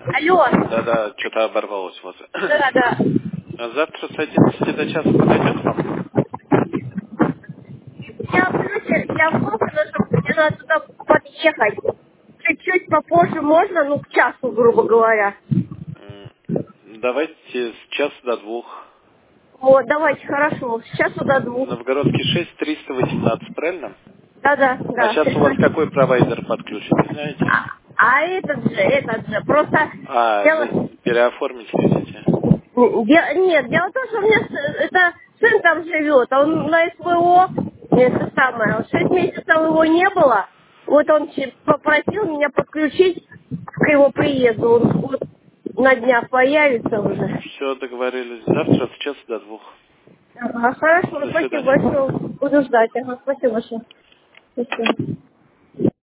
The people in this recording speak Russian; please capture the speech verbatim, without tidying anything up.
Алло. Да-да, что-то оборвалось у вас. Да, да. А завтра с одиннадцати до часа подойдет вам? Я, знаете, я в Лондоне, чтобы мне надо туда подъехать. Чуть-чуть попозже можно, ну, к часу, грубо говоря. М, Давайте с часа до двух. Вот, давайте, хорошо. Сейчас до двух. Новгородский шесть, триста восемнадцать, правильно? Да-да, А да. сейчас у вас какой провайдер подключен, не знаете? А, а этот же, этот же, просто А, дело... вы переоформить хотите? Де- Нет, дело в том, что у меня с- это сын там живет, а он на СВО, это самое, шесть месяцев его не было, вот он че- попросил меня подключить к его приезду, он вот на днях появится уже. Все, договорились. Завтра с часа до двух. Ага, хорошо, До спасибо свидания. большое, буду ждать, ага, спасибо большое. Спасибо.